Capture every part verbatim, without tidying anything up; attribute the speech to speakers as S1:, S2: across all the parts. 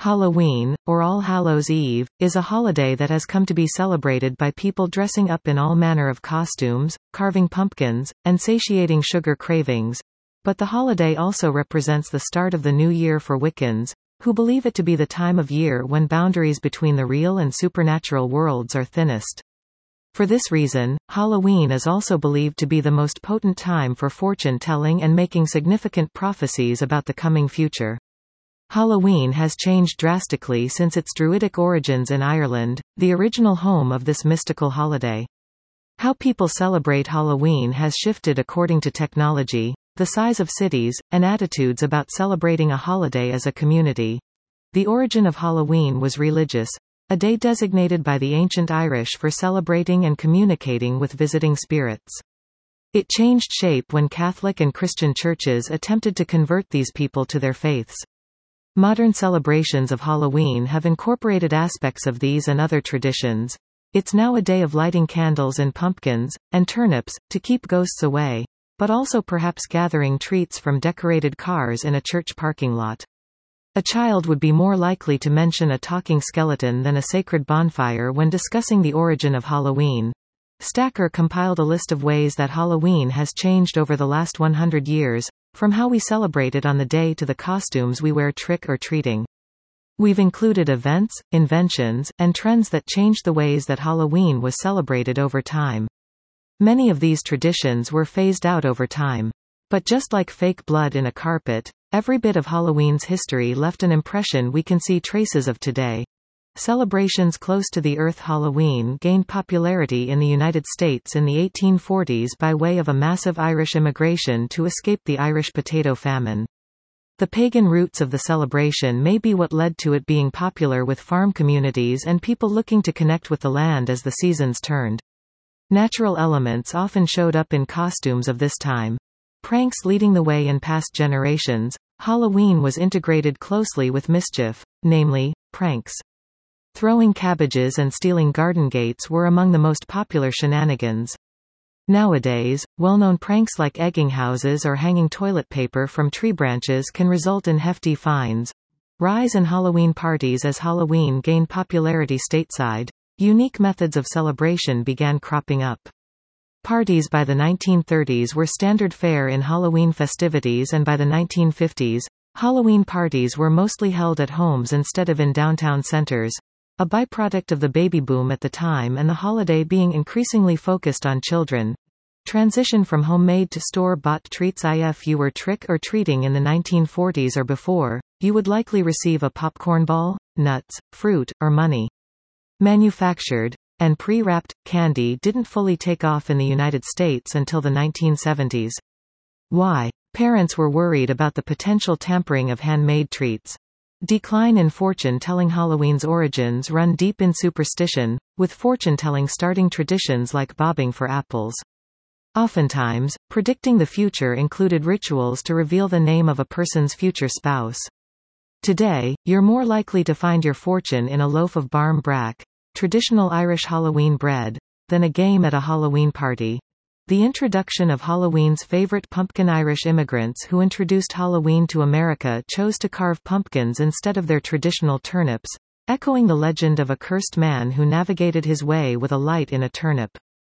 S1: Halloween, or All Hallows' Eve, is a holiday that has come to be celebrated by people dressing up in all manner of costumes, carving pumpkins, and satiating sugar cravings. But the holiday also represents the start of the new year for Wiccans, who believe it to be the time of year when boundaries between the real and supernatural worlds are thinnest. For this reason, Halloween is also believed to be the most potent time for fortune-telling and making significant prophecies about the coming future. Halloween has changed drastically since its Druidic origins in Ireland, the original home of this mystical holiday. How people celebrate Halloween has shifted according to technology, the size of cities, and attitudes about celebrating a holiday as a community. The origin of Halloween was religious, a day designated by the ancient Irish for celebrating and communicating with visiting spirits. It changed shape when Catholic and Christian churches attempted to convert these people to their faiths. Modern celebrations of Halloween have incorporated aspects of these and other traditions. It's now a day of lighting candles and pumpkins, and turnips, to keep ghosts away, but also perhaps gathering treats from decorated cars in a church parking lot. A child would be more likely to mention a talking skeleton than a sacred bonfire when discussing the origin of Halloween. Stacker compiled a list of ways that Halloween has changed over the last one hundred years, from how we celebrate it on the day to the costumes we wear trick-or-treating. We've included events, inventions, and trends that changed the ways that Halloween was celebrated over time. Many of these traditions were phased out over time. But just like fake blood in a carpet, every bit of Halloween's history left an impression we can see traces of today. Celebrations close to the Earth. Halloween gained popularity in the United States in the eighteen forties by way of a massive Irish immigration to escape the Irish potato famine. The pagan roots of the celebration may be what led to it being popular with farm communities and people looking to connect with the land as the seasons turned. Natural elements often showed up in costumes of this time. Pranks leading the way in past generations, Halloween was integrated closely with mischief, namely, pranks. Throwing cabbages and stealing garden gates were among the most popular shenanigans. Nowadays, well-known pranks like egging houses or hanging toilet paper from tree branches can result in hefty fines. Rise in Halloween parties. As Halloween gained popularity stateside, unique methods of celebration began cropping up. Parties by the nineteen thirties were standard fare in Halloween festivities, and by the nineteen fifties, Halloween parties were mostly held at homes instead of in downtown centers. A byproduct of the baby boom at the time and the holiday being increasingly focused on children. Transition from homemade to store-bought treats. If you were trick-or-treating in the nineteen forties or before, you would likely receive a popcorn ball, nuts, fruit, or money. Manufactured and pre-wrapped candy didn't fully take off in the United States until the nineteen seventies. Why? Parents were worried about the potential tampering of handmade treats. Decline in fortune-telling. Halloween's origins run deep in superstition, with fortune-telling starting traditions like bobbing for apples. Oftentimes, predicting the future included rituals to reveal the name of a person's future spouse. Today, you're more likely to find your fortune in a loaf of barm brack, traditional Irish Halloween bread, than a game at a Halloween party. The introduction of Halloween's favorite pumpkin. Irish immigrants who introduced Halloween to America chose to carve pumpkins instead of their traditional turnips, echoing the legend of a cursed man who navigated his way with a light in a turnip.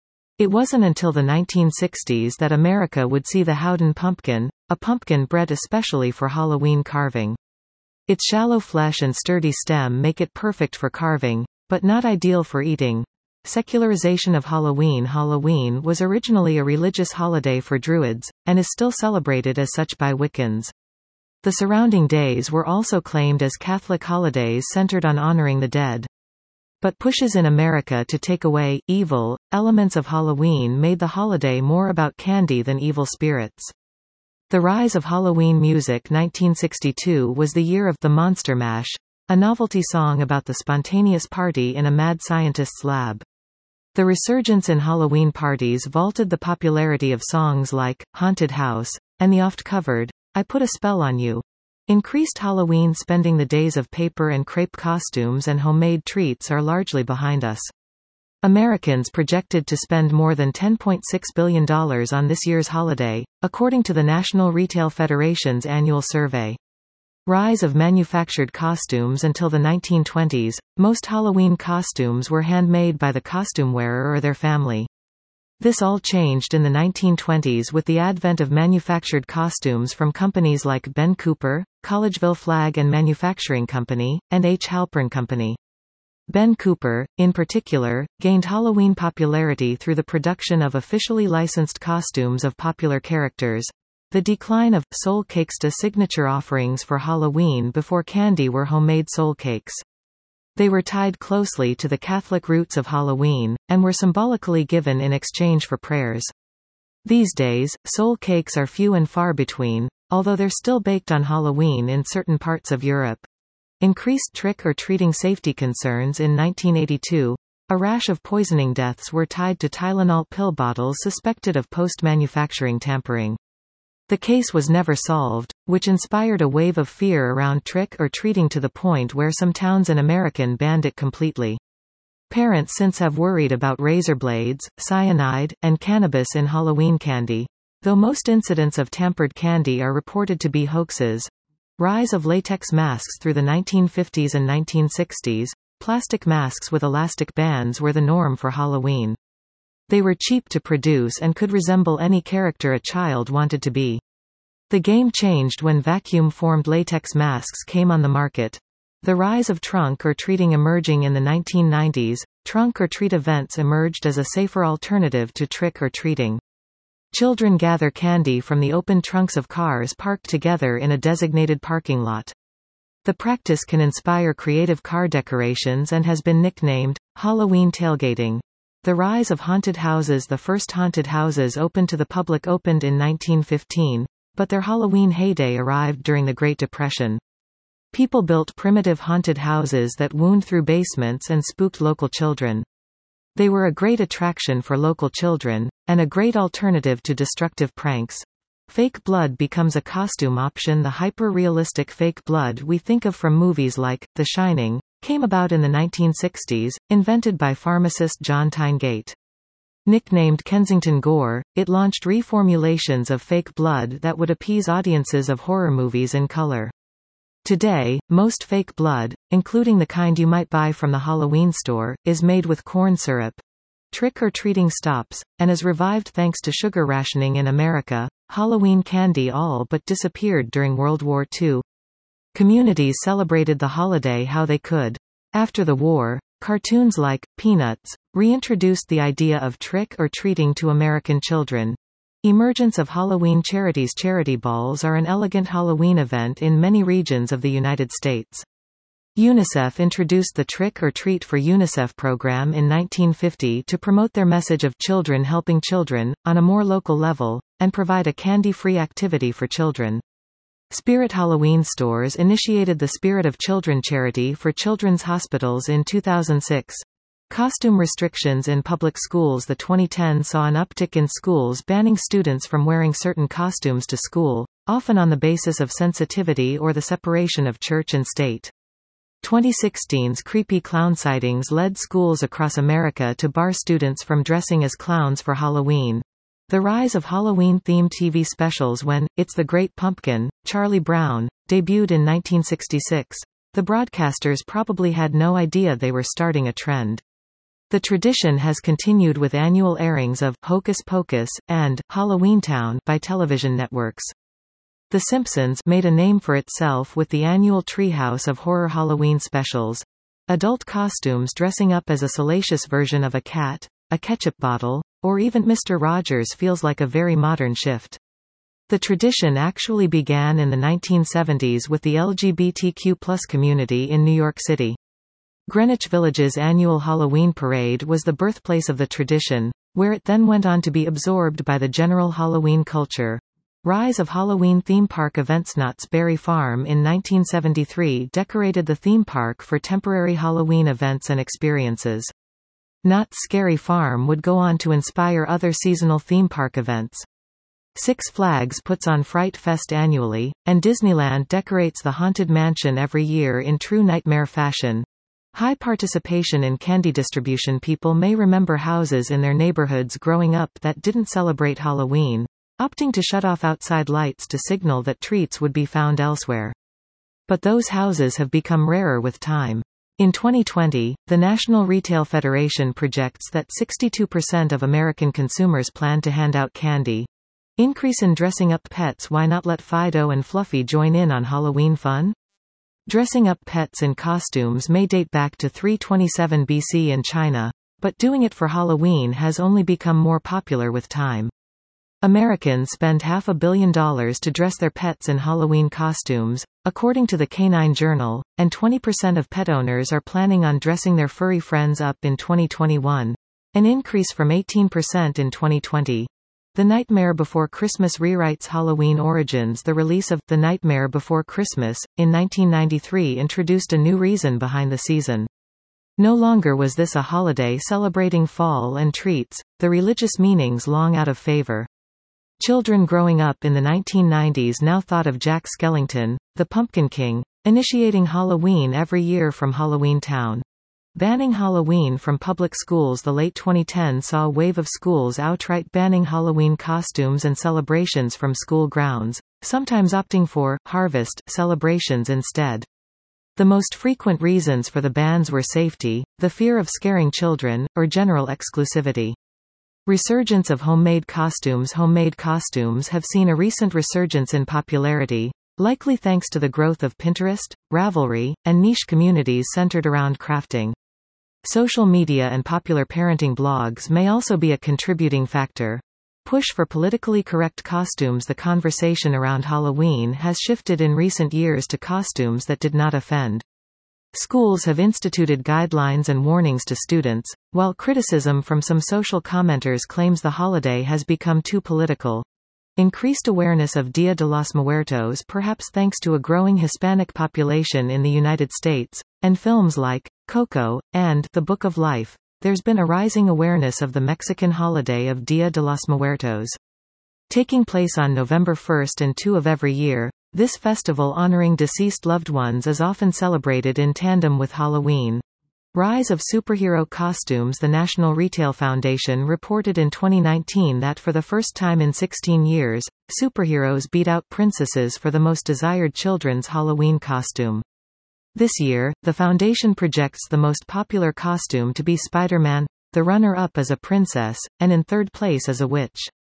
S1: It wasn't until the nineteen sixties that America would see the Howden pumpkin, a pumpkin bred especially for Halloween carving. Its shallow flesh and sturdy stem make it perfect for carving, but not ideal for eating. Secularization of Halloween. Halloween was originally a religious holiday for Druids, and is still celebrated as such by Wiccans. The surrounding days were also claimed as Catholic holidays centered on honoring the dead. But pushes in America to take away evil elements of Halloween made the holiday more about candy than evil spirits. The rise of Halloween music. nineteen sixty-two was the year of The Monster Mash, a novelty song about the spontaneous party in a mad scientist's lab. The resurgence in Halloween parties vaulted the popularity of songs like Haunted House and the oft-covered I Put a Spell on You. Increased Halloween spending. The days of paper and crepe costumes and homemade treats are largely behind us. Americans projected to spend more than ten point six billion dollars on this year's holiday, according to the National Retail Federation's annual survey. Rise of manufactured costumes. Until the nineteen twenties, most Halloween costumes were handmade by the costume wearer or their family. This all changed in the nineteen twenties with the advent of manufactured costumes from companies like Ben Cooper, Collegeville Flag and Manufacturing Company, and H. Halpern Company. Ben Cooper, in particular, gained Halloween popularity through the production of officially licensed costumes of popular characters. The decline of soul cakes to signature offerings for Halloween before candy were homemade soul cakes. They were tied closely to the Catholic roots of Halloween, and were symbolically given in exchange for prayers. These days, soul cakes are few and far between, although they're still baked on Halloween in certain parts of Europe. Increased trick-or-treating safety concerns. In nineteen eighty-two, a rash of poisoning deaths were tied to Tylenol pill bottles suspected of post-manufacturing tampering. The case was never solved, which inspired a wave of fear around trick-or-treating to the point where some towns in America banned it completely. Parents since have worried about razor blades, cyanide, and cannabis in Halloween candy. Though most incidents of tampered candy are reported to be hoaxes. Rise of latex masks. Through the nineteen fifties and nineteen sixties, plastic masks with elastic bands were the norm for Halloween. They were cheap to produce and could resemble any character a child wanted to be. The game changed when vacuum-formed latex masks came on the market. The rise of trunk-or-treating. Emerging in the nineteen nineties, trunk-or-treat events emerged as a safer alternative to trick-or-treating. Children gather candy from the open trunks of cars parked together in a designated parking lot. The practice can inspire creative car decorations and has been nicknamed Halloween tailgating. The rise of haunted houses. The first haunted houses open to the public opened in nineteen fifteen, but their Halloween heyday arrived during the Great Depression. People built primitive haunted houses that wound through basements and spooked local children. They were a great attraction for local children, and a great alternative to destructive pranks. Fake blood becomes a costume option. The hyper-realistic fake blood we think of from movies like The Shining came about in the nineteen sixties, invented by pharmacist John Tyne-Gate. Nicknamed Kensington Gore, it launched reformulations of fake blood that would appease audiences of horror movies in color. Today, most fake blood, including the kind you might buy from the Halloween store, is made with corn syrup. Trick-or-treating stops, and is revived thanks to sugar rationing in America. Halloween candy all but disappeared during World War Two. Communities celebrated the holiday how they could. After the war, cartoons like Peanuts reintroduced the idea of trick-or-treating to American children. Emergence of Halloween charities. Charity balls are an elegant Halloween event in many regions of the United States. UNICEF introduced the Trick or Treat for UNICEF program in nineteen fifty to promote their message of children helping children, on a more local level, and provide a candy-free activity for children. Spirit Halloween stores initiated the Spirit of Children charity for children's hospitals in two thousand six. Costume restrictions in public schools. The twenty ten saw an uptick in schools banning students from wearing certain costumes to school, often on the basis of sensitivity or the separation of church and state. twenty sixteen's creepy clown sightings led schools across America to bar students from dressing as clowns for Halloween. The rise of Halloween-themed T V specials. When It's the Great Pumpkin, Charlie Brown debuted in nineteen sixty-six, the broadcasters probably had no idea they were starting a trend. The tradition has continued with annual airings of Hocus Pocus and Halloweentown by television networks. The Simpsons made a name for itself with the annual Treehouse of Horror Halloween specials. Adult costumes dressing up as a salacious version of a cat, a ketchup bottle, or even Mister Rogers feels like a very modern shift. The tradition actually began in the nineteen seventies with the L G B T Q plus community in New York City. Greenwich Village's annual Halloween parade was the birthplace of the tradition, where it then went on to be absorbed by the general Halloween culture. Rise of Halloween theme park events. Knott's Berry Farm in nineteen seventy-three decorated the theme park for temporary Halloween events and experiences. Knott's Scary Farm would go on to inspire other seasonal theme park events. Six Flags puts on Fright Fest annually, and Disneyland decorates the Haunted Mansion every year in true nightmare fashion. High participation in candy distribution. People may remember houses in their neighborhoods growing up that didn't celebrate Halloween, opting to shut off outside lights to signal that treats would be found elsewhere. But those houses have become rarer with time. In twenty twenty, the National Retail Federation projects that sixty-two percent of American consumers plan to hand out candy. Increase in dressing up pets. Why not let Fido and Fluffy join in on Halloween fun? Dressing up pets in costumes may date back to three twenty-seven B C in China, but doing it for Halloween has only become more popular with time. Americans spend half a billion dollars to dress their pets in Halloween costumes, according to the Canine Journal, and twenty percent of pet owners are planning on dressing their furry friends up in twenty twenty-one, an increase from eighteen percent in twenty twenty. The Nightmare Before Christmas rewrites Halloween origins. The release of The Nightmare Before Christmas in nineteen ninety-three introduced a new reason behind the season. No longer was this a holiday celebrating fall and treats, the religious meanings long out of favor. Children growing up in the nineteen nineties now thought of Jack Skellington, the Pumpkin King, initiating Halloween every year from Halloween Town. Banning Halloween from public schools. The late twenty tens saw a wave of schools outright banning Halloween costumes and celebrations from school grounds, sometimes opting for harvest celebrations instead. The most frequent reasons for the bans were safety, the fear of scaring children, or general exclusivity. Resurgence of homemade costumes. Homemade costumes have seen a recent resurgence in popularity, likely thanks to the growth of Pinterest, Ravelry, and niche communities centered around crafting. Social media and popular parenting blogs may also be a contributing factor. Push for politically correct costumes. The conversation around Halloween has shifted in recent years to costumes that did not offend. Schools have instituted guidelines and warnings to students, while criticism from some social commenters claims the holiday has become too political. Increased awareness of Dia de los Muertos, perhaps thanks to a growing Hispanic population in the United States, and films like Coco and The Book of Life. There's been a rising awareness of the Mexican holiday of Dia de los Muertos. Taking place on November first and second of every year, this festival honoring deceased loved ones is often celebrated in tandem with Halloween. Rise of superhero costumes. The National Retail Foundation reported in twenty nineteen that for the first time in sixteen years, superheroes beat out princesses for the most desired children's Halloween costume. This year, the foundation projects the most popular costume to be Spider-Man, the runner-up is a princess, and in third place is a witch.